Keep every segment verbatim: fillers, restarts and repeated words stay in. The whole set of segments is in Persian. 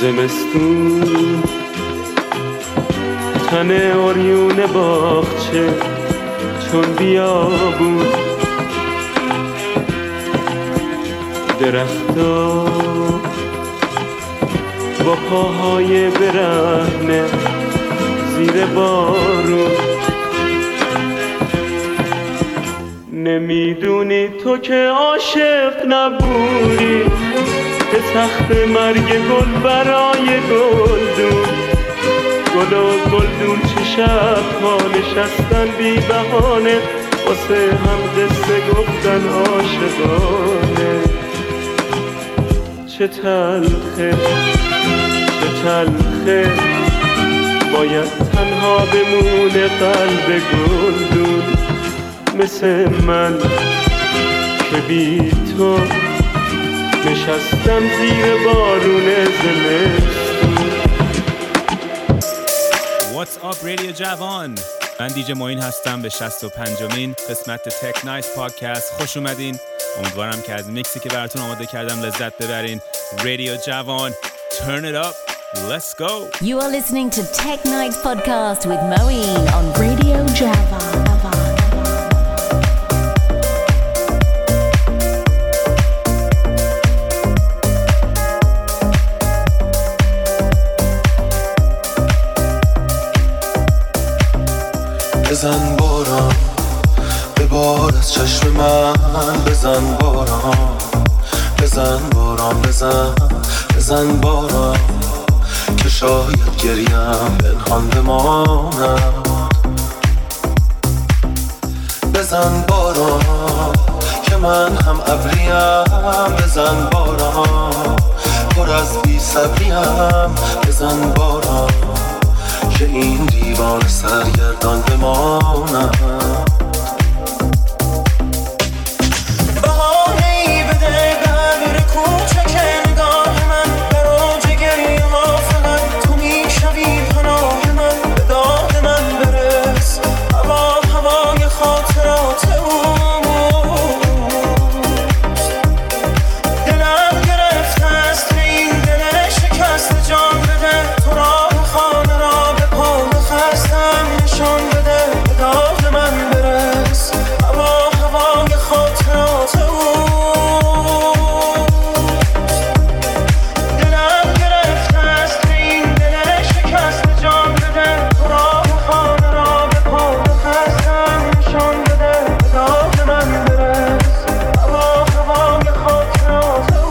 زمستون تن عریون باغچه چون بیابون، درختا با پاهای برهنه زیر بارون. نمیدونی تو که عاشق نبودی به تخت مرگ گل برای گلدون، گل و گلدون چه شب‌ها نشستن بی بهانه واسه هم قصه گفتن عاشقانه. چه تلخه چه تلخه باید تنها بمونه قلب گلدون، مثل من که بی تو نشستم زیر بارون زمستون. What's up رادیو جوان، من دیجی معین هستم. به شصت و پنجمین قسمت تک نایت پادکست خوش اومدین. امیدوارم که از میکسی که براتون آماده کردم لذت ببرین. رادیو جوان، turn it up, let's go. You are listening to Tech Night Podcast with Moeen on Radio Javan. بزن باران ببار از چشم من، بزن باران بزن باران بزن بزن باران که شاید گریم پنهان بماند. بزن باران که من هم ابریم، بزن باران پر از بی صبریم، بزن باران که این دیوان سرگردان بماند. بهانه‌ای بده بر کوچک نگاه من، در اوج گریه ها فقط تو میشوی پناه من. به داد من برس هوا هوای خاطرات اوست، دلم گرفته است به این دل شکست جان بده. تو راه خانه را به پا خستم نشان بده، به داد من برس هوا هوای خاطرات اوست. دلم گرفته است به این دل شکست جان بده. تو راه خانه را به پا خستم نشان بده، به داد من برس هوا هوای خاطرات اوست.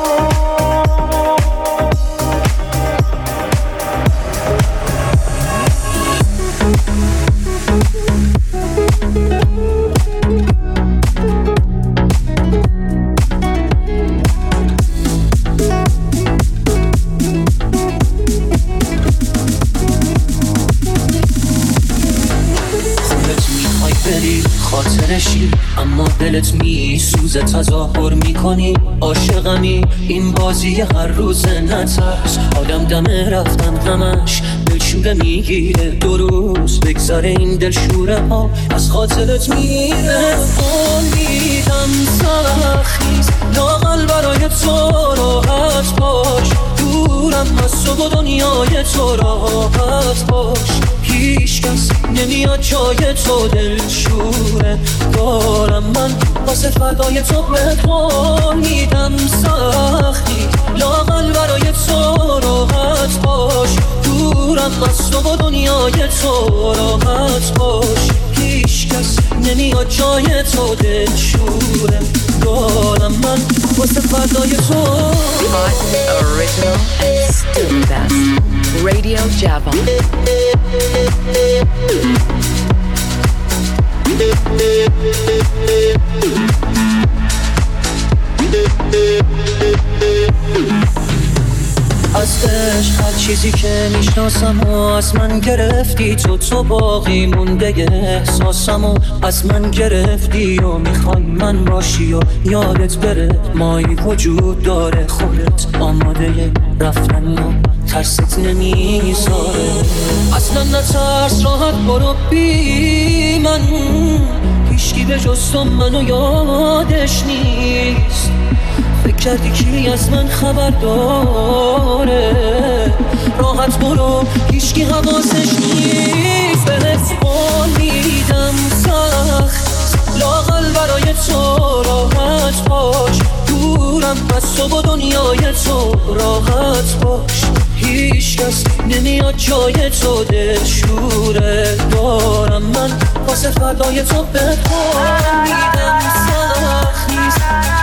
خاطرشی اما دلت می سوزه، تظاهر می کنی عاشقمی. این بازی هر روز نترس، آدم دمه رفتن همش دلشوره میگیره. دو روز بگذاره این دلشوره ها از خاطرت میره. امیدم سخیست لااقل برای تو راحت باش، دورم از تو و دنیای تو راحت باش. هیچ کس نمیاد جای تو دلشوره دارم من واسه فردای تو بهت میدم سختی، لااقل برای تو راحت باش، دورم از تو و دنیای تو راحت باش. هیچ کس نمیاد جای تو دلشوره دارم من واسه فردای تو. Hot, original, and still the best. Radio Javan. از عشق هر چیزی که میشناسم و از من گرفتی تو، تو باقی مونده احساسم و از من گرفتی و میخوای من باشی و یادت بره مایی وجود داره. خودت آماده رفتن و ترست نمیذاره. اصلا نترس، راحت برو بی من، هیچکی به جز تو منو یادش نیست. فکر کردی کی از من خبر داره؟ راحت برو هیچکی حواسش نیست، بهت قول میدم سخت لااقل برای تو راحت باش، دورم بس تو با دنیای تو راحت باش، هیچ کس نمیاد جای تو، دلشوره دارم من واسه فردای تو، بهت قول میدم سخت نیست.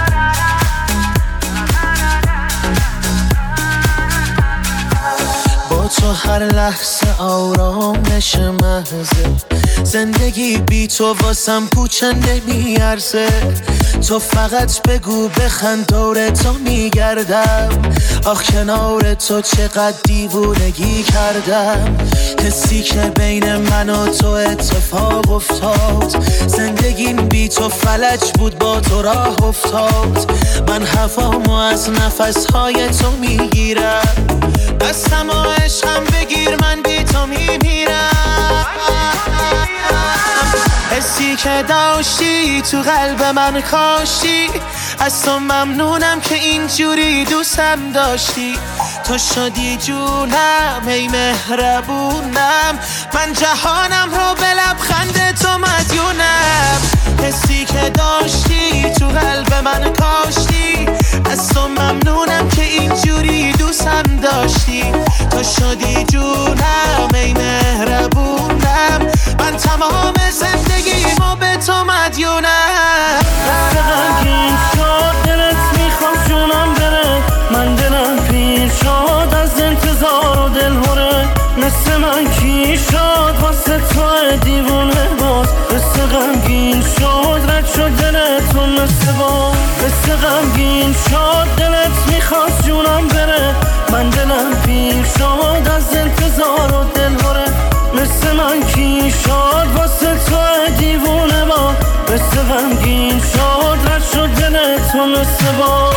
تو هر لحظه آرامش محضه، زندگی بی تو واسم پوچه نمیارزه، تو فقط بگو بخند دور تو میگردم، آخ کنار تو چقدر دیوونگی کردم، حسی که بین من و تو اتفاق افتاد، زندگیم بی تو فلج بود با تو راه افتاد، من هوامو از نفسهای تو میگیرم، دستم و عشقم بگیر من بی تو میمیرم، حسی که داشتی تو قلب من کاشتی، از تو ممنونم که اینجوری دوستم داشتی، تو شدی جونم ای مهربونم، من جهانم رو به لبخند تو مدیونم، حسی که داشتی تو قلب من کاشتی، از تو ممنونم که اینجوری دوستم داشتی، تو شدی جونم ای مهربونم، من تمام زندگیمو به تو مدیونم. غمگین شد دلت میخواد جونم بره، من دلم پیر شد از انتظار و دلهوره، مثل من کی شد واسه تو دیوونه باز، مثل غمگین شد رد شد دلتون مثل باز، مثل غمگین شد دلت میخواد جونم بره، من دلم پیر شد از انتظار و دلهوره، مثل من کی شد واسه تو دیوونه باز، مثل غمگین شد رد شد دلتون مثل باز.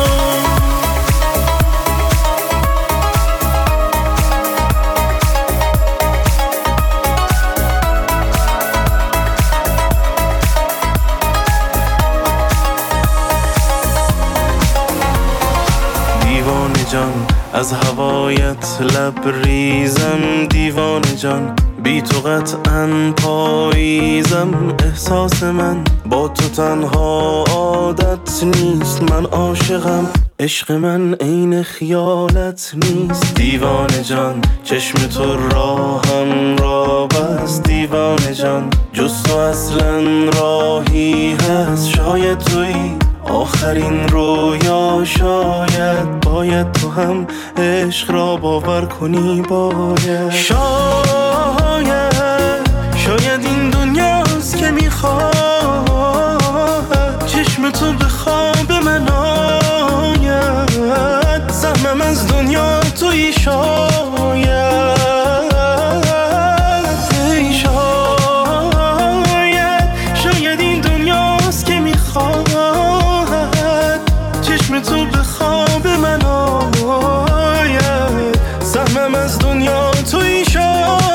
جان از هوایت لبریزم، دیوانه جان بی تو قطعاً پاییزم، احساس من با تو تنها عادت نیست، من عاشقم عشق من عین خیالت نیست، دیوانه جان چشم تو راهم را بست، دیوانه جان جز تو اصلا راهی هست، شاید تویی آخرین رویا، شاید باید تو هم عشق را باور کنی، باید شاید شاید این دنیاست که میخواد چشم تو به خواب من آید، سهمم از دنیا تویی، شاید ای شاید شاید این دنیاست که میخواد چشم تو به خواب من آید، سهمم از دنیا تویی، شاید.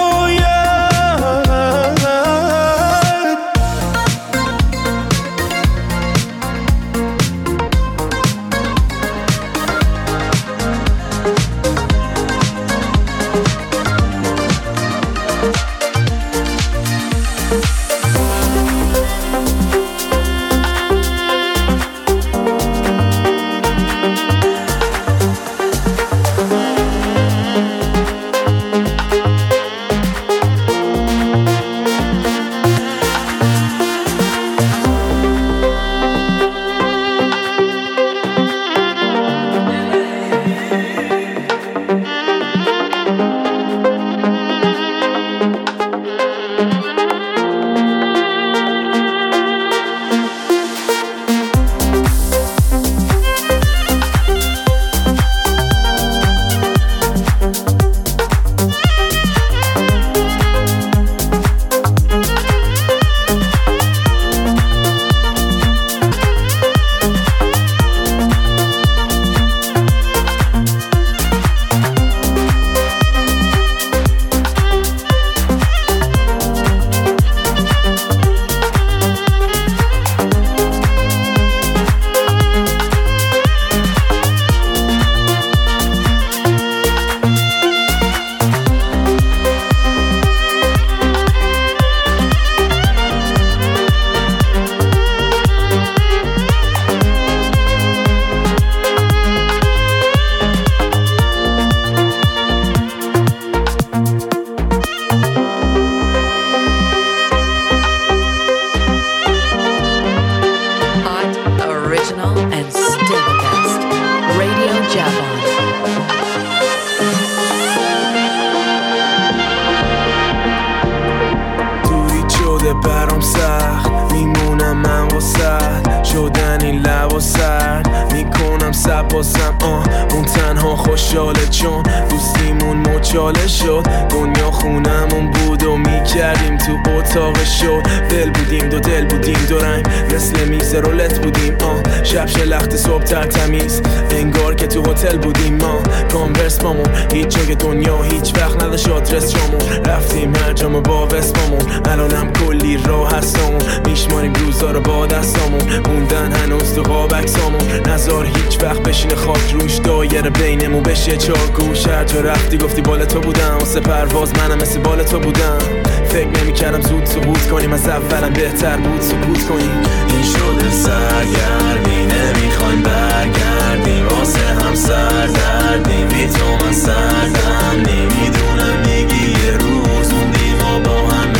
برام سخت میمونم من واسد شدن این لب و سرد میکنم سباسم آه اون تنها خوشحاله چون دوستیمون مچاله شد دنیا خونمون بود و میکردیم تو اتاق شد دل بودیم دو دل بودیم دو رنگ مثل میز رولت بودیم آه شب شلخت صبح تر تمیز انگار که تو هتل بودیم ما کانورس بامون هیچ جای دنیا هیچ وقت نداشت آدرس جامون رفتیم هر جامو با وسپامون الانم کلی راه هستمون میشماریم روزا رو با دستامون موندن هنوز تو قاب عکسامون نزار هیچ وقت بشینه خاک روش دایره بینمون بشه چهار گوش هر جا رفتی گفتی بال تو بودم واسه پرواز منم مثل بال تو بودم فکر نمی‌کردم زود سقوط کنیم از اولم بهتر بود سکوت کنیم این شده سرگردی نمیخوایم برگردیم واسه هم سردردیم بی تو من سردم نمیدونم میگی یه روز موندیم و با هم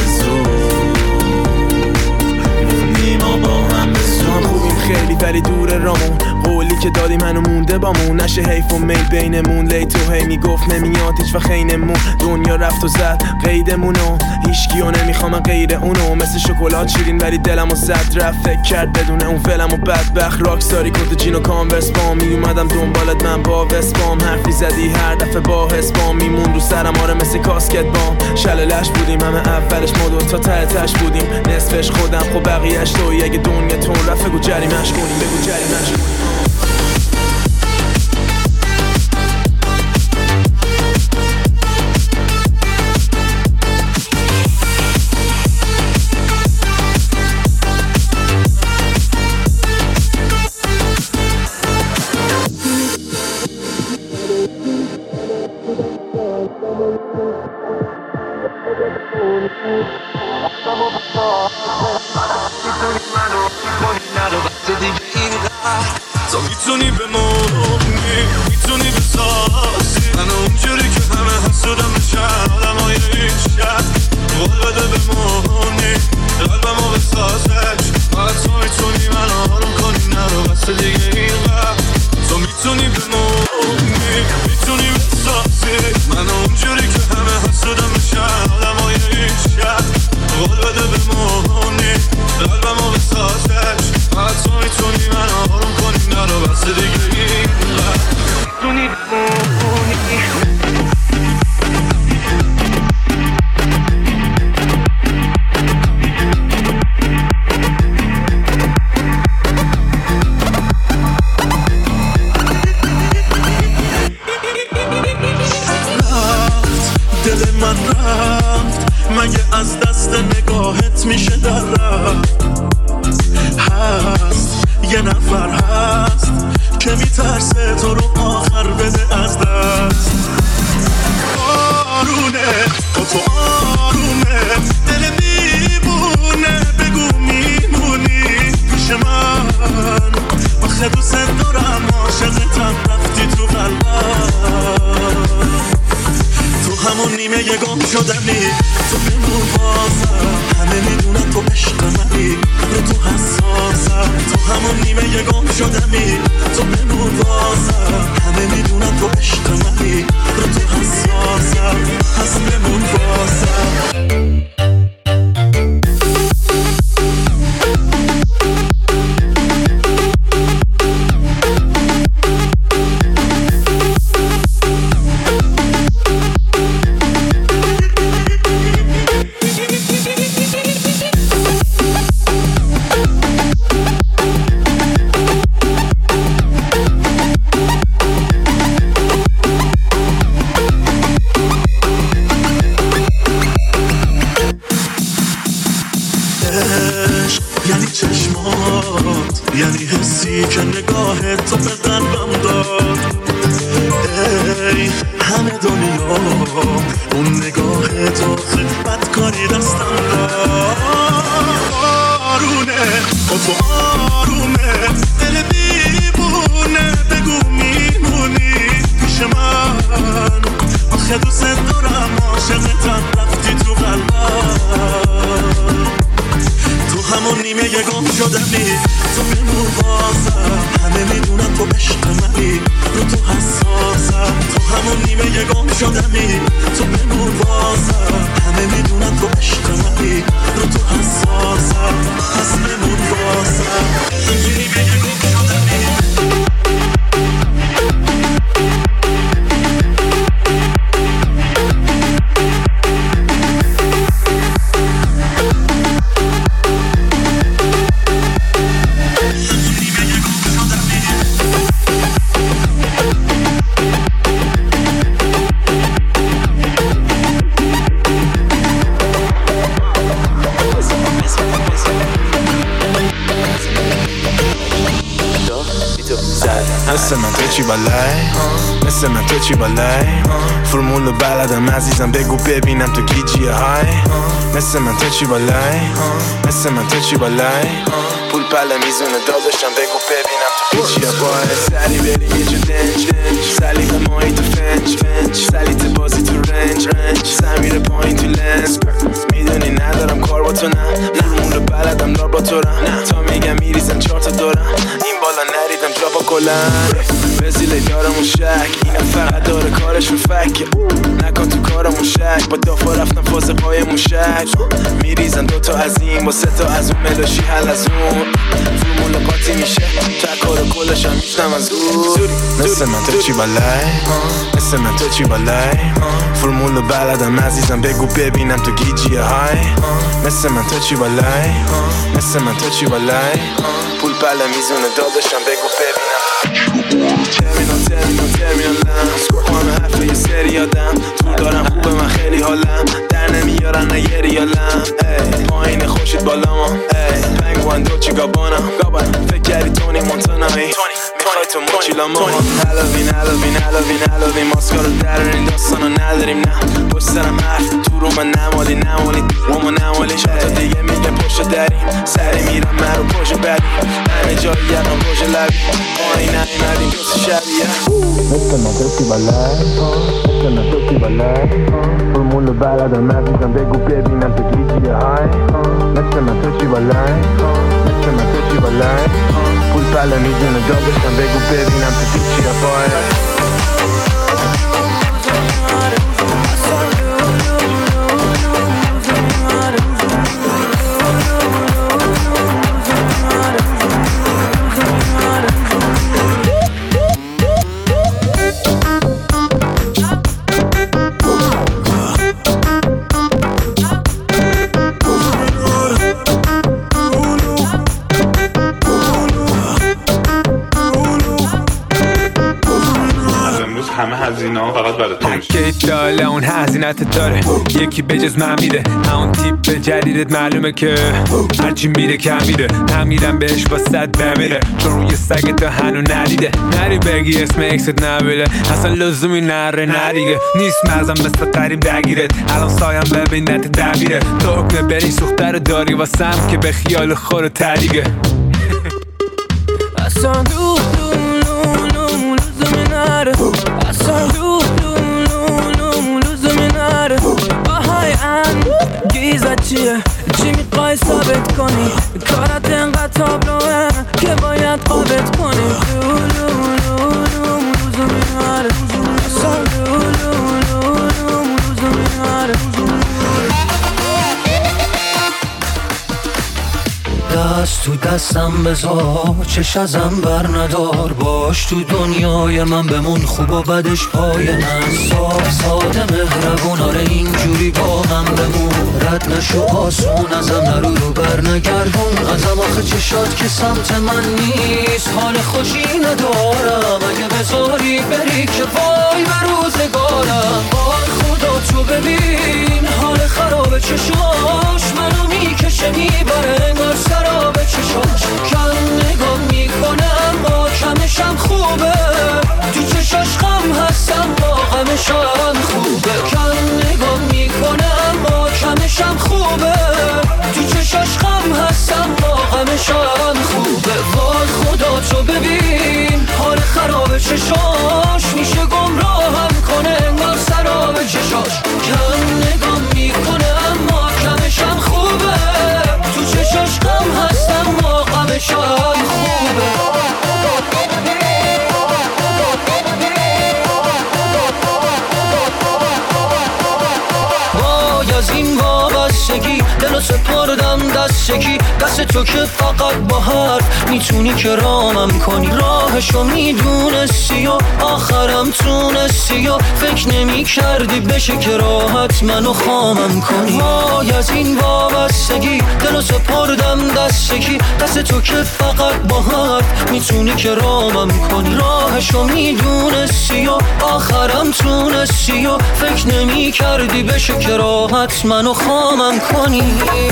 ما با هم بسون خوبیم خیلی ولی دور رامون قولی که دادی منو مونده بامون نشه حیف و میل بینمون لیت و هی میگفت نمیاد هیچ و خینمون دنیا رفت و زد قیدمونو هیچکیو نمیخوام غیر اونو مثل شکلات شیرین ولی دلمو زد رفت فکر کرد بدون اون فلمو بدبخت راکستاری کت جین و کانورس بام میومدم دنبالت من با وسپام حرفی زدی هر دفعه با حسبام میمون رو سرم آره مثل کاسکت بام شللش بودیم همه اولش ما دو تا ته تش بودیم نصفش خودم خب بقیهش توی اگه دنیا تون رفت بگو جریمش کنیم بگو جریمش کنیم تو میتونی بمونی میتونی بسازی من اونجوری که همه حسودم بشن آدم های این شب قول بده بمونی قلبمو بسازش فقط تو میتونی من آروم کنی نرو بس دیگه این وقت تو میتونی بمونی میتونی بسازی من اونجوری که همه حسودم بشن آدم های این شب قول بده بمونی قلبمو بسازش فقط تو میتونی من آروم کنی نرو بس دیگه این وقت میتونی بمونی دل من رفت مگه از دست نگاهت میشه در رفت هست یه نفر هست که میترسه تو رو آخر بده از دست آرونه با تو آرومه دل میبونه بگو میمونی پیش من آخه دوست دارم عاشقتم رفتی تو قلبم تو همون نیمه یه گم شدنی تو بمون بازم همه میدونن تو عشق منی رو تو حساسم تو همون نیمه یه گم شدنی تو بمون بازم همه میدونن تو عشق منی رو تو حساسم پس بمون بازم یعنی چشمات یعنی حسی که نگاه تو به قلبم داد ای همه دنیا اون نگاه تو خدمت کاری دستم داد آرونه با تو آرومه دل دیوونه بگو میمونی پیش من آخه دوست دارم عاشقتم رفتی تو قلبم تو همون نیمه گم شدنی تو بمون بازم همه میدونم تو عشق منی رو تو حساسم تو همون نیمه گم شدنی تو بمون بازم همه میدونم تو عشق منی رو تو حساسم پس بمون بازم تو نیمه گم شدنی مثل من تو چی بالای مثل من تو چی بالای فرمول بلدم عزیزم بگو ببینم تو گیجیه های مثل من تو چی بالای مثل من تو چی بالای پول پله میزونه داداشم بگو ببینم تو گیجیه بای سری بریم یه جو دنج دنج سلیقه مایی تو فنج فنج سلیت بازی تو رنج رنج سمیر پایین تو لنز میدونی ندارم کار با تو نه فرمول بلدم دار با تو رم تا میگم میریزم چهار تا دورم این بالا نریدم جا با کلن وزیله دارمون شک اینم فقط داره کارشون فکه نکن تو کارمون شک با دافا رفتم فاز قای موشک میریزن دوتا از این با سه تا از اون ملاشی حل از اون فرمول قاطی میشه تکار و کلش هم میشنم از اون مثل من تو چی بالای مثل من تو چی بالای فرمول بلدم عزیزم بگو ببینم تو گیجیه های مثل من تو چی بالای مثل من تو چی بالای پول پله میزونه داداشم بگو ببینم ترمینال ترمینال ترمینالم همه حرفه یه سری آدم طول دارم خوبه من خیلی حالم در نمیارن نه یه ریالم پایین خوشید بالا ما پنگوان دوچی گابانم فکر کردی تونی مونتانایی میخوای تو موچیلاما حلاوین حلاوین حلاوین حلاوین ماسکا رو درارین داستانو نداریم نه پشت سرم حرف تو رو من نمالی نمالی وامو نمالی شاید دیگه میگم پشت دریم سری میرم من رو پشت بریم همه جایی یقم پشت لبی پایین نیمدیم کسی شبیه مثل من تو چی بالای مثل من تو چی بالای فرمول بلدم عزیزم بگو ببینم تو گیجیه های مثل من تو چی بالای مثل من تو چی بالای پول پله میزونه داداشم بگو ببینم تو گیجیه های هزینه‌ها فقط برای تو میشه. پکیج داله اون هزینت داره، یکی بجز من میده، همون تیپ جدیدت معلومه که هرچی میره کم میده، هم میرم بهش با صد بمیره، چون روی سگ تا هنو ندیده، نری بگی اسم اکست نبیله، اصلا لزومی نره ندیگه، نیست مغزم مثل قریب درگیرت، الان سایم ببین نت دبیره، تو حکم بری سوخته رو داری واسم که به خیال خور تریگه. اصلا دو دو نو نو لزومی نره، اصلا دو دو نو نو لزومی نره، آهای انگیزت چیه؟ چی میخوای ثابت کنی؟ کارت انقدر تابلوه که باید قابت کنی. دو دو نو نو لزومی نره، اصلا دو دو نو نو لزومی نره. دست تو دستم بذار، چش ازم بر ندار، باش تو دنیای من بمون، خوب و بدش پای من، صاف ساده مهربون، آره اینجوری با هم بمون، رد نشو آسون ازم، نرو رو بر نگردون ازم، آخه چشات که سمت من نیست، حال خوشی ندارم، اگه بذاری بری که وای به روزگارم. وای خدا تو ببین حال خراب چشاش، منو میکشه میبره انگار سراب چشاش، کم نگاه میکنم با کمشم خوبه، تو چشاش غم هستم با غمشم خوبه، کم نگاه میکنم با کمشم خوبه، تو چشاش غم هستم با غمشم خوبه. وای خدا تو ببین حال خراب چشاش، میشه گمراهم کنه انگار سراب چشاش، کم نگاه میکنم با کمشم خوبه، تو چشاش غم دست تو که فقط با حرف میتونی کرامم کنی. راهشو میدونستی و آخرم تونستی و فکر نمی کردی بشه که راحت منو خامم کنی. وای از این وابستگی دلو سپردم دستگی، دست تو که فقط با حرف میتونی کرامم کنی. راهشو میدونستی و آخرم تونستی و فکر نمی کردی بشه که راحت منو خامم کنی.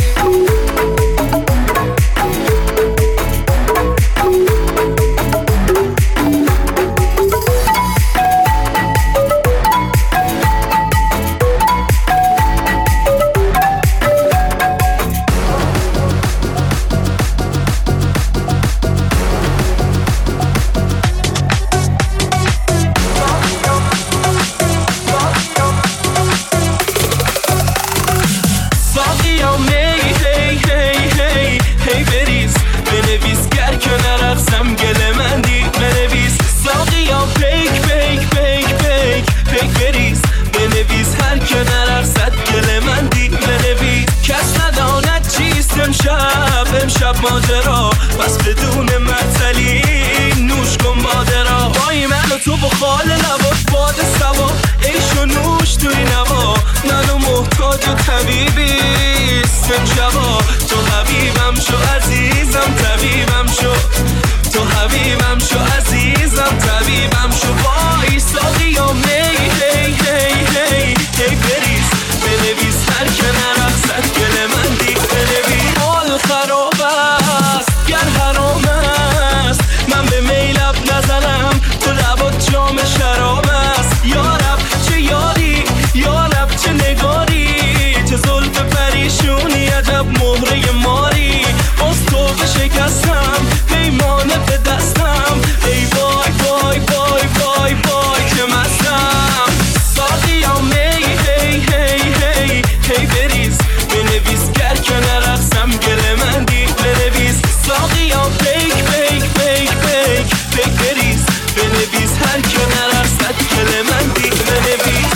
امشب ماجرا بس بدون معطلی نوش کن باده را. وای من و تو با خال لباس باد سوا عیش و نوش توی نوا. منو محتاج طبیبیست امشبا. تو حبیبم شو عزیزم طبیبم شو. تو حبیبم شو عزیزم طبیبم شو. وای ساقیا می هی هی هی هی بریز بنویس هر کنار اقصد گل من دیگ بنویس. حال خراب است گر حرام است من به میلب نزنم تو لبات جام شراب است. یارب چه یاری یارب چه نگاری چه زلف پریشونی عجب مهره ماری. باز تو به شکستم پیمانه به دستم ای وای وای وای وای وای که مستم. ساقیا می هی هی هی هی بریز بنویس گر کنار اقصم گل من دیگ بنویس. ساقیا پیک پیک پیک پیک پیک بریز بنویس هر کنار اقصد گل من دیگ بنویس.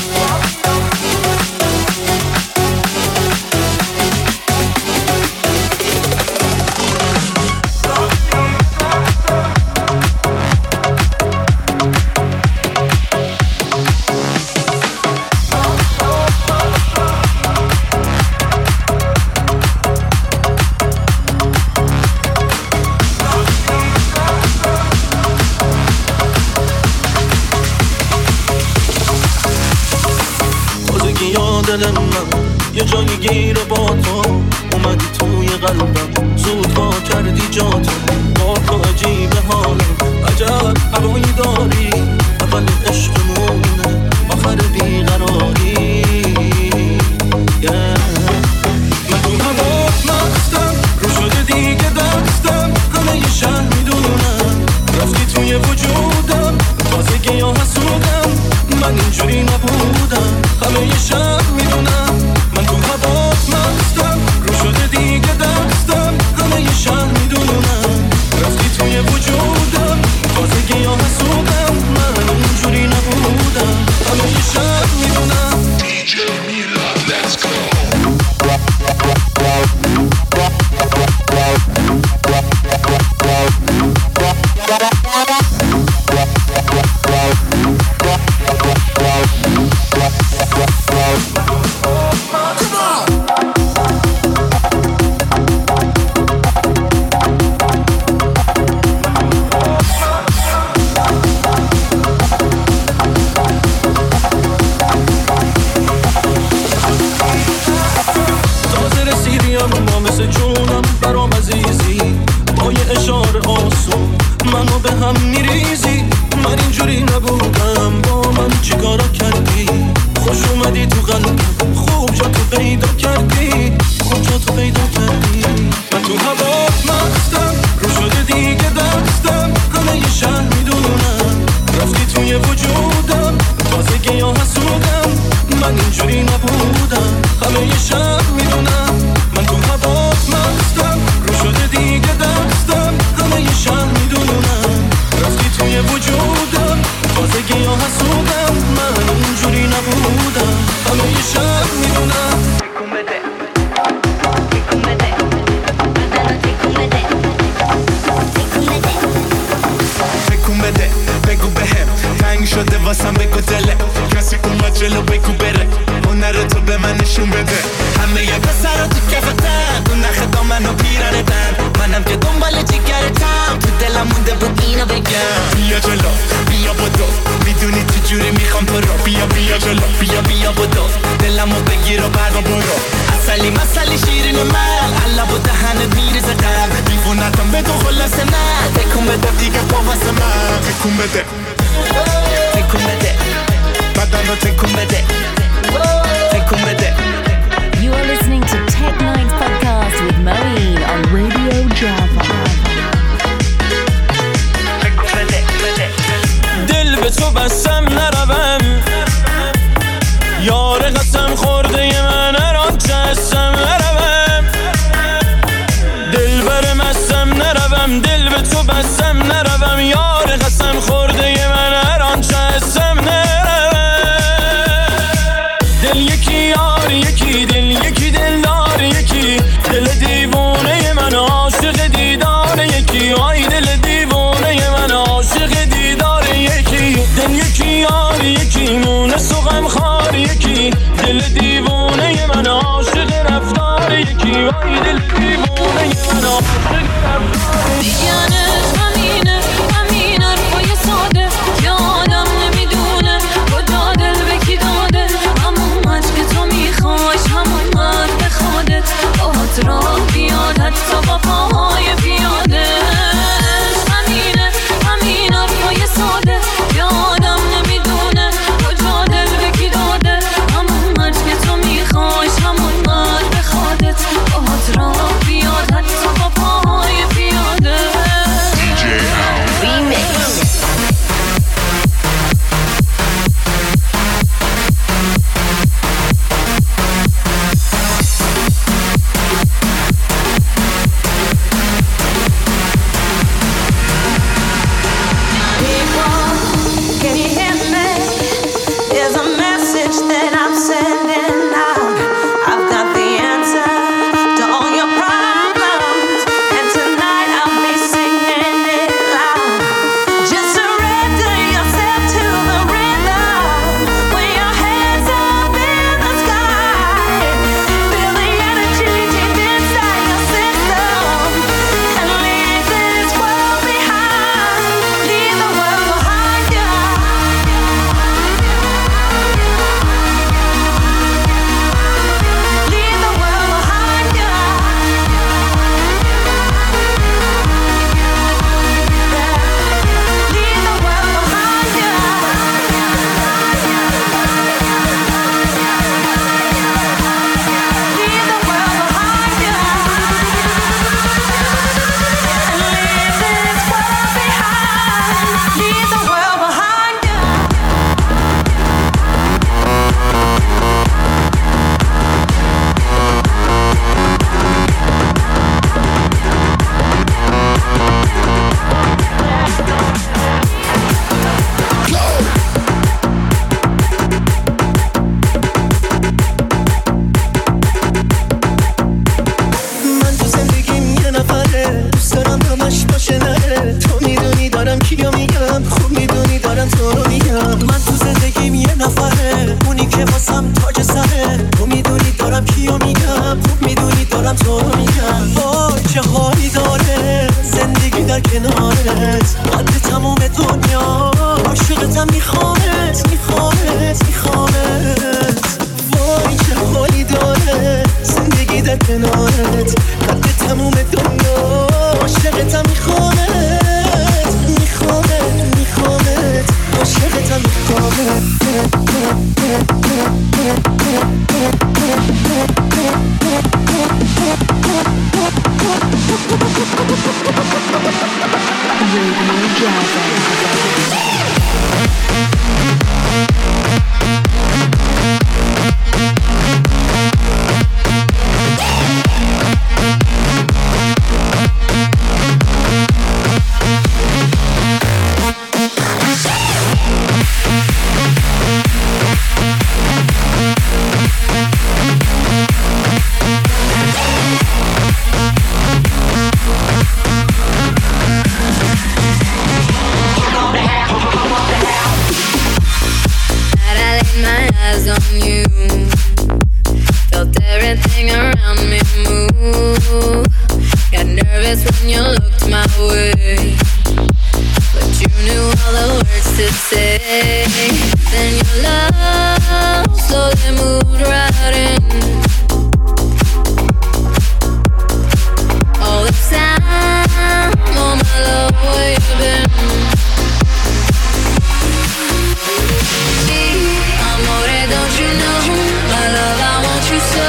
دل من یه جایی گیر با تو اومدی توی قلبم زود وا کردی جاتو. با تو عجیب حالم عجب هوایی داری اول عشقمونه آخر بیقراری. yeah. من تو هوات مستم رو شده دیگه دستم همه یه شهر میدونم رفتی توی وجودم تازگی یا حسودم من اینجوری نبودم همه یه شب میدونم. من تو هوات مستم رو شده دیگه دستم همه یه شب میدونم رفتی توی وجودم تازگی یا حسودم من اینجوری نبودم همه یه شب میدونم. دی جی میلاد let's go. Bye. یه پسر رو تو کفتن تو نخ دامن و پیرنتن منم که دنبال جگرتم تو دلم مونده بود اینو بگم بیا جلو بیا بدو میدونی چجوری میخوام تو رو بیا بیا جلو بیا بیا بدو دلمو بگیر و بعد برو اصلی مسلی شیرین من علب و دهنت میریزه قلب دیوونتم به تو خلاصه نه تکون بده دیگه پا واسه من تکون بده تکون بده بدن رو تکون بده تکون بده. You are listening to Tech Night Podcast with Moeen on Radio Java. دل به تو بستم نروم یار قسم خورده من هران چه هستم نروم دل بر مستم نروم دل به تو بستم نروم یار قسم خورده من هران چه هستم نروم دل یکی یار یکی دل یکی دل دار یکی دل دیوانه من عاشق دیدار یکی آی دل دیوانه من عاشق دیدار یکی دل یکی یار یکی مونس و غم خار یکی دل دیوانه من عاشق رفتار یکی آی دل دیوانه من عاشق رفتار دیگنه همینه همین حرفای ساده که آدم نمیدونه کجا دل به کی داده همون قدر که تو میخوایش همون قدر به خودت باهات راه بیاد حتی با پاهای پیاده همینه همین حرفای ساده که آدم نمیدونه کجا دل به کی داده همون قدر که تو میخوایش همون قدر به خودت باهات راه بیاد حتی با پاهای پیاده when you looked my way, but you knew all the words to say. Then your love slowly moved right in. All the time, oh my love, where you been? Amore, don't you know, my love, I want you so.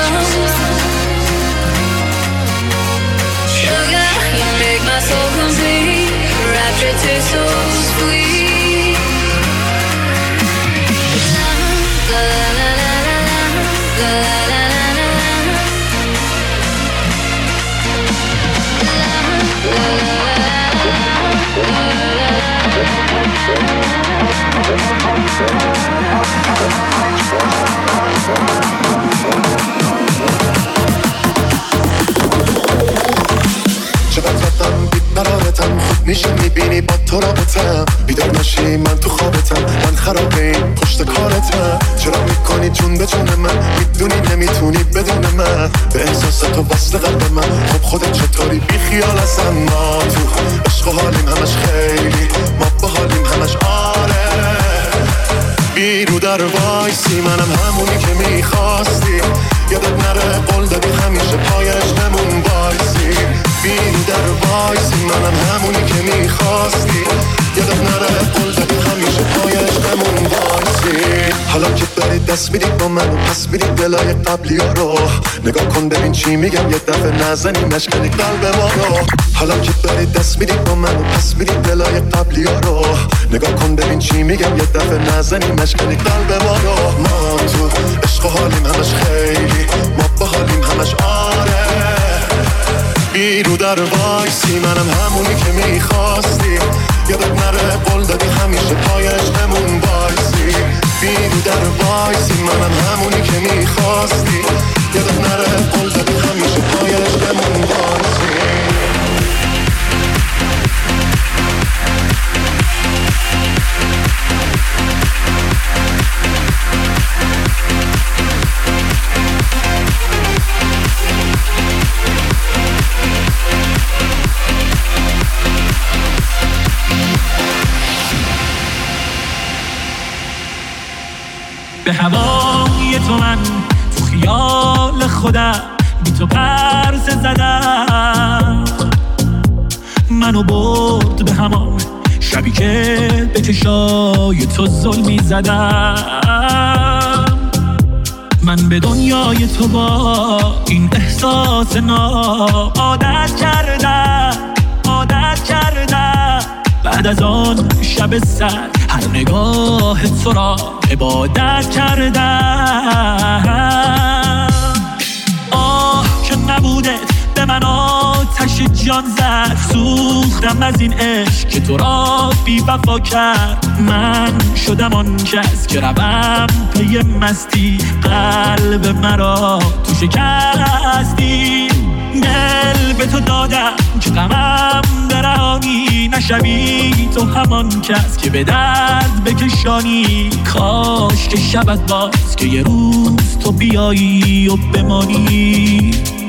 Sugar, you make my soul complete. Rapture tastes so sweet. La la la la la la la la la la. La چقدر رفتم بید مرارتم خود میشه میبینی با تو رابطم بیدار نشی من تو خوابتم من خرابه این پشت کارتم چرا میکنی جون به جون من میدونی نمیتونی بدون من به احساس تو وصل قلب من خب خودت چطوری بی خیال ازم ما تو عشق و حالیم همش خیلی ما با حالیم همش آره بیرو در وایسی منم همونی که میخواستی یادت نره قول دادی همیشه پایش نمون وایسی بیرو در وایسی منم همونی که میخواستی یادت نره قول دادی همیشه پایش نمون وایسی حالا که داری دست میدی با من و پس میدی دلای قبلی ها رو نگاه کن ببین چی میگم یه دفعه نزنی نشکنی قلب ما رو حالا که داری دست میدی با من و پس میدی دلای قبلی ها رو نگاه کن ببین چی میگم یه دفعه نزنی نشکنی قلب ما رو ما تو عشق و حالیم همش خیلی ما با حالیم همش آره بیرو در وایسی منم همونی که میخواستی یادت نره قول دادی همیشه پایش نمون وایسی بیرو در وایسی منم همونی که میخواستی یادت نره قول دادی همیشه پایش نمون وایسی به هوای تو من تو خیال خودم بی تو قرض زدم منو برد به همان شبی که به چشای تو ظلمی زدم من به دنیای تو با این احساس ناب عادت کردم عادت کردم بعد از آن شب سر هر نگاه تو را عبادت کردم آه که نبودت به من آتش جان زد سوختم از این عشق که تو را بی وفا کرد من شدم آن کس که روم پی مستی قلب مرا تو شکستی دل به تو دادم که غمم برهانی نشوی تو همان کس که به درد بکشانی کاش که شبت باز که یه روز تو بیایی و بمانی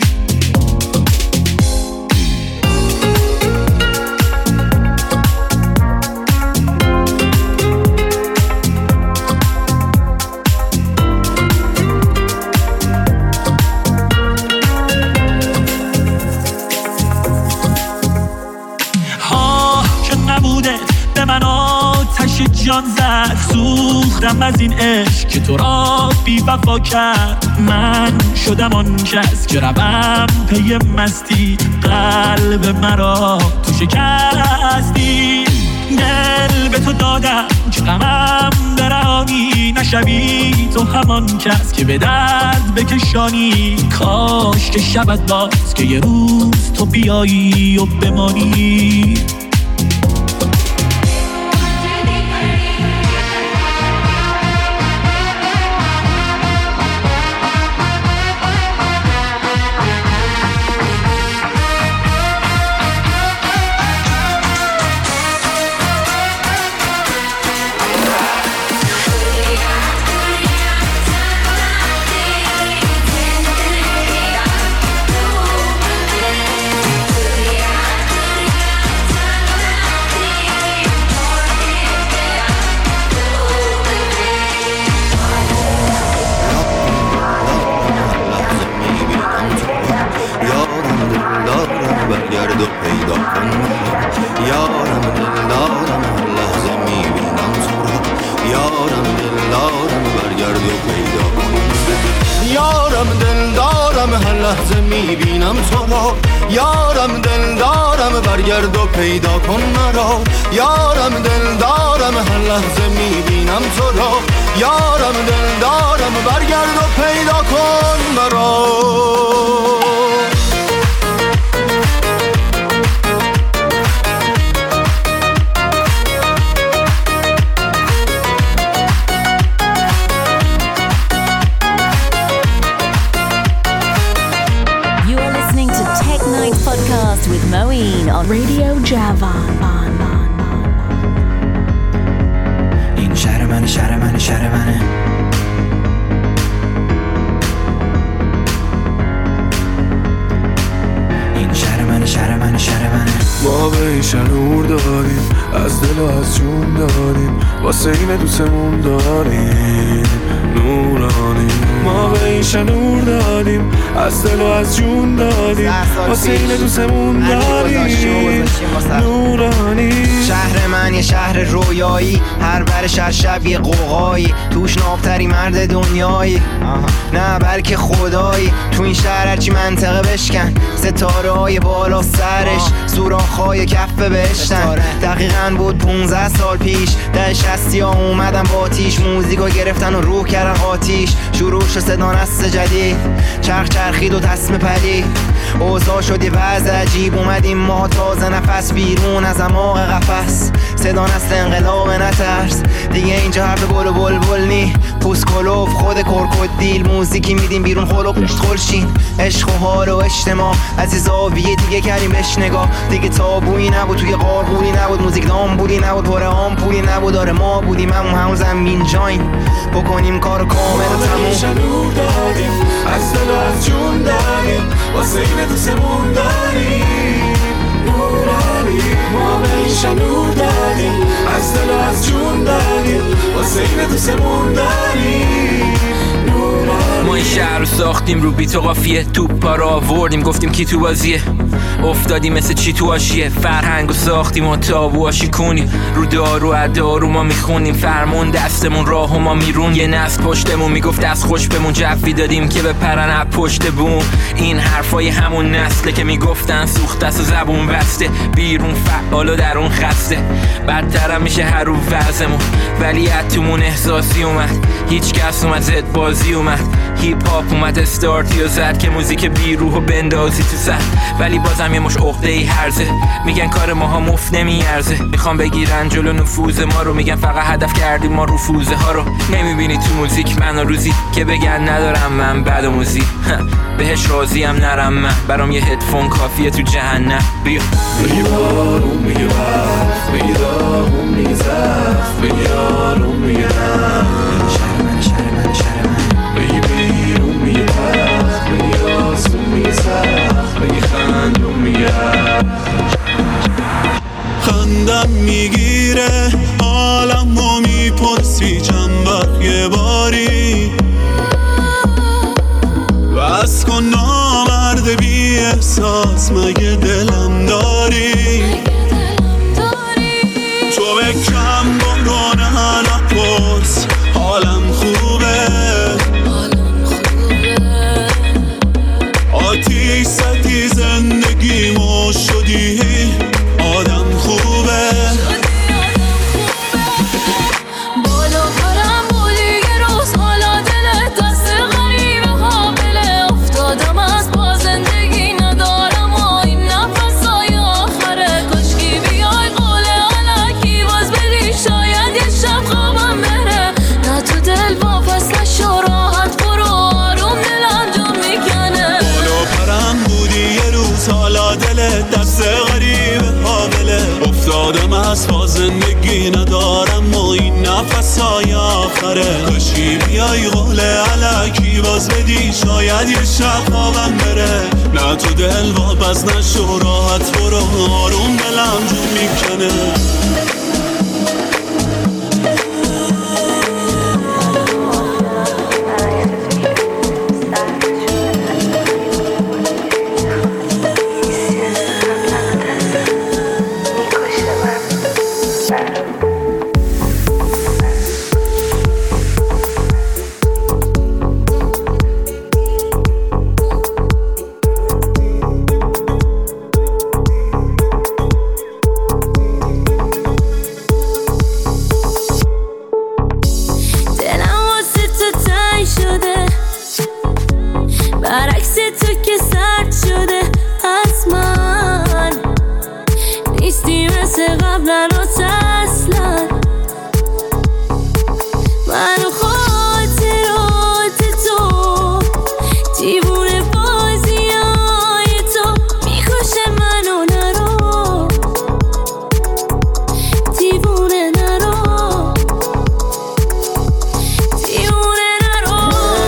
جان زد سوختم از این عشق که تو را بی وفا کرد من شدم آن کس که روم پی مستی قلب مرا تو شکستی دل به تو دادم که غمم برهانی نشوی تو همان کس که به درد بکشانی کاش که شبت باز که یه روز تو بیایی و بمانی و پیدا کن یارم دلدارم هر لحظه میبینم تو رو یارم دلدارم برگرد و پیدا کن یارم دلدارم هر لحظه میبینم تو رو یارم دلدارم برگرد و پیدا کن مرا یارم دلدارم هر لحظه میبینم تو رو یارم دلدارم برگرد و پیدا کن مرا Podcast with Moeen on Radio Java. این شهر من شهر من شهر منه این شهر من شهر من شهر منه ما به این شهر نور داریم از دل و از جون داریم واسه این دوستمون داریم نورانی ما به این شهر نور داریم از دل و از جون داریم واسه این دوستمون داریم نورانی شهر من یه شهر رویایی هر بر شهر شب یه قوقایی توش نابتری مرد دنیایی نه بلکه خدایی تو این شهر هرچی منطقه بشکن ستاره های بالا سرش سوراخ های کف بهشتن دقیقاً بود پونزده سال پیش ده شستی ها اومدن با آتیش موزیکو گرفتن و روح کردن آتیش شروع شد صدا نسل جدید چرخ چرخید و تصمیم پلی اوضاع شد یه وضع عجیب اومدیم ما تازه نفس بیرون از عماق قفس صدا نسل انقلاب نترس دیگه اینجا حرف گل و بلبل نی پوست کلوف خود کرکودیل موزیکی میدیم بیرون خل و پشت خلشین عشق و حال و اجتماع از زاویه دیگه کردیم بهش نگاه دیگه تابویی نبود توی قارقوری نبود موزیک دامبولی نبود پر آمپولی نبود آره ما بودیم همون همون زمین جاین بکنیم کار کامل و تموم نور داریم از دل و از جون داریم واسه این دوستمون داریم نورانی ما به این نور داریم از دل و از جون داریم واسه این دوستمون داریم ما این شهر رو ساختیم رو بیت و قافیه توپا رو آوردیم گفتیم کی تو بازیه افتادیم مثل چی تو آشیه فرهنگ رو ساختیم و تابو آشیکونیم رو دارو ادارو ما میخونیم فرمون دستمون راه و ما میرون یه نسل پشتمون میگفت از خوش بمون جفی دادیم که بپرن از پشت بوم این حرفای همون نسله که میگفتن سوخت است و زبون بسته بیرون فعال و درون خسته بدترم میشه هر رو وزمون ولی اتمون احساسی اومد هیچ کس اومد زد بازی اومد هیپ هاپ اومد استارتی و زد که موزیک بیروح و بندازی تو سر ولی بازم یه مش عقده‌ای هرزه میگن کار ماها مفت نمیارزه میخوام بگیرن جلو نفوذ ما رو میگن فقط هدف کردیم ما رفوزه ها رو نمیبینی تو موزیک منو روزی که بگن ندارم من بعد موزیک بهش راضیم نرم من برام یه هدفون کافیه تو جهنم بیا میبارم میرفت میدارم میزفت بیارم میرم شهر من شهر من شهر من بیرون میرفت بیاسم میزفت بیخندم میرفت خندم میگیره حالم رو میپرسی چند وقت یه باری بس کن نامرد بی احساس مگه دلم داری تو به کم برو نه نپرس حالم خوبه آتیش ستی زندگیمو شدی آدم خوبه بالا پرم بودی یه روز حالا دلت دست غریبه قابله افتادم از با زندگی ندارم و این نفس های آخره کشکی بیای قوله علکی باز بدی شاید یه شب خوابم بره نه تو دل واپس نشو راحت برو آروم دلم جون میکنه بالا پرم بودی یه روز حالا دلت دست غریبه قابله افتادم از با زندگی ندارم و این نفس های آخره کشی بیای قوله علکی باز بدی شاید یه شب خوابم بره نه تو دل واپس نشو راحت برو آروم دلم جون میکنه قبلا و اصلا من خاطرات تو دیوونه بازی های تو میکشه منو نرو دیوونه نرو دیوونه نرو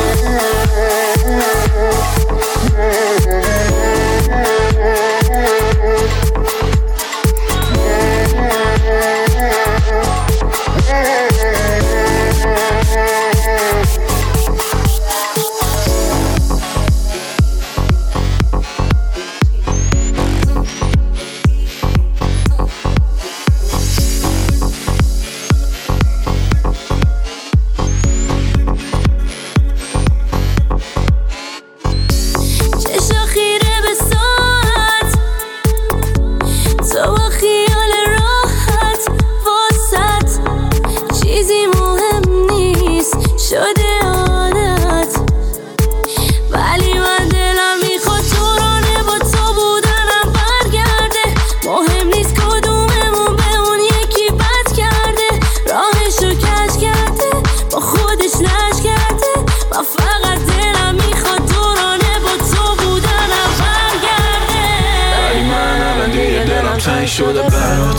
شده برات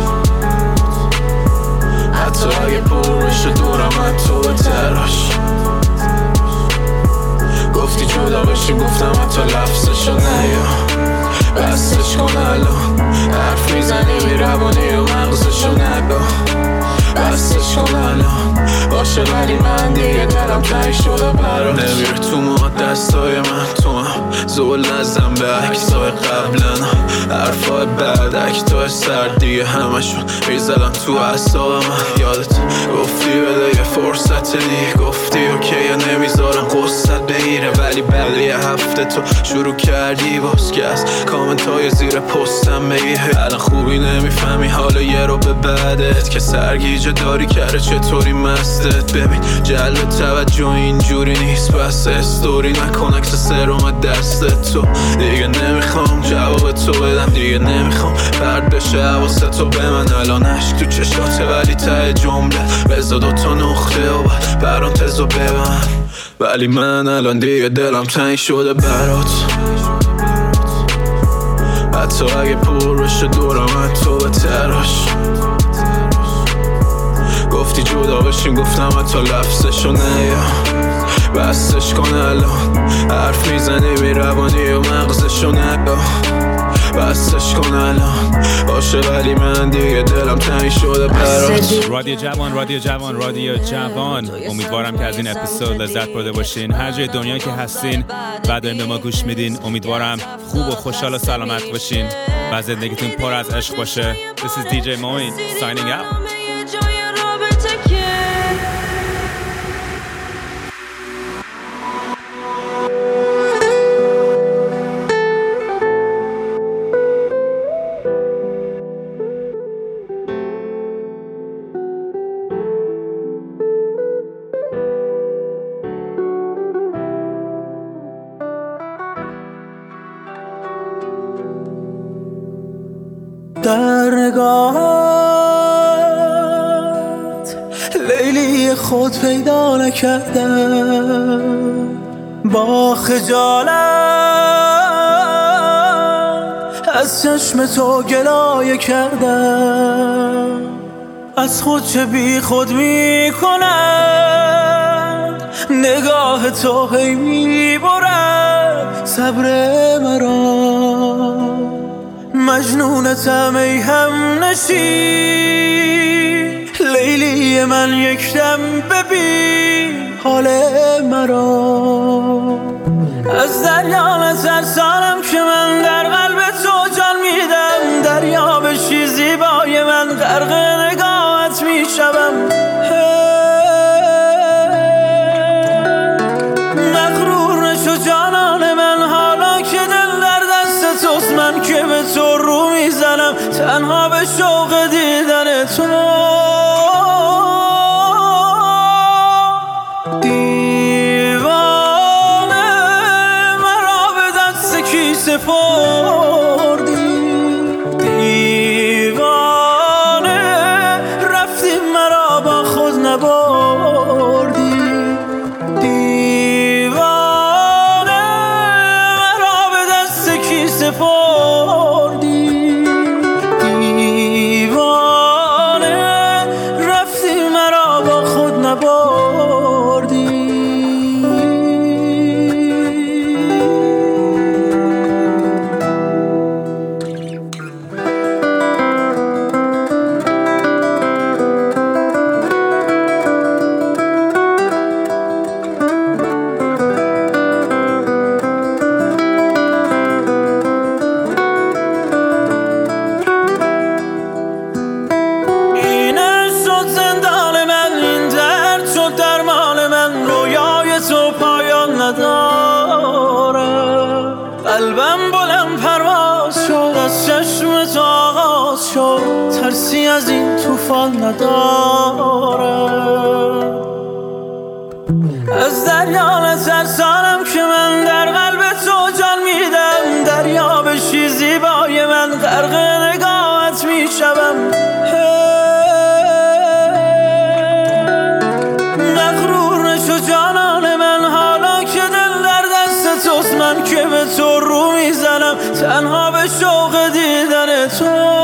حتی اگه پر بشه دورم حتی به تراش گفتی جدا بشیم گفتم حتی لفظشو نیا بستش کن الان حرف میزنی میروانی و مغزشو نگاه بستش کن الان باشه ولی من دیگه دلم تنگ شده برات نمیره تو ما دستای من تو هم زول نزم به عکسای قبلن حرفای بعد اکتای سرد دیگه همشون میزدن تو اعصاب من یادت گفتی بده یه فرصت دیگه گفتی اوکیه نمیذارم قصت بگیره ولی بعد یه هفته تو شروع کردی باز که از کامنت های زیر پستم بگی الان خوبی نمیفهمی حالا یه رو به بعدت که سرگیجه داری کرده چطوری مستت ببین جلب توجه اینجوری نیست بس استوری نکن اکس سرم دستت تو دیگه نمیخوام جواب تو بدم دیگه نمیخوام پرد بشه حواست تو به من الان عشق تو چشاته ولی ته جمله بزا دوتا نقطه و بعد پرانتز رو ببن ولی من الان دیگه دلم تنگ شده برات حتی اگه پر بشه دورم حتی به تراش گفتی جدا بشیم گفتم حتی لفظشو نیا بستش کن الان حرف میزنی میروانی و مغزشو نگاه بستش کن الان باشه ولی من دیگه دلم تنگ شده برات رادیو جوان رادیو جوان رادیو جوان امیدوارم که از این اپیزود لذت برده باشین هر جای دنیا که هستین بعد این به ما گوش میدین امیدوارم خوب و خوشحال و سلامت باشین و زندگیتون پر از عشق باشه. This is دی جی Moin signing out. در نگاهت لیلی خود پیدا نکردم با خجالت از چشم تو گلایه کردم از خود چه بی خود می کنم نگاه تو هی می برد صبر مرا مجنونتم ای هم نشین لیلی من یک دم ببین حال مرا از دریا نترسانم که من در قلب تو جان میدم دریا بشی زیبای من غرق نگاهت میشوم مغرور نشو جانان من حالا که دل در دست توست من که به تو رو میزنم تنها به شوق دیدن تو دیوانه مرا به دست کی سپردی دیوانه شو ترسی از این طوفان ندارم. از دریا نترسانم که من در قلب تو جان میدم. دریا بشی زیبای من غرق نگاهت میشوم. مغرور نشو جانان من حالا که دل در دست توست. من که به تو رو میزنم تنها به شوق دیدن تو.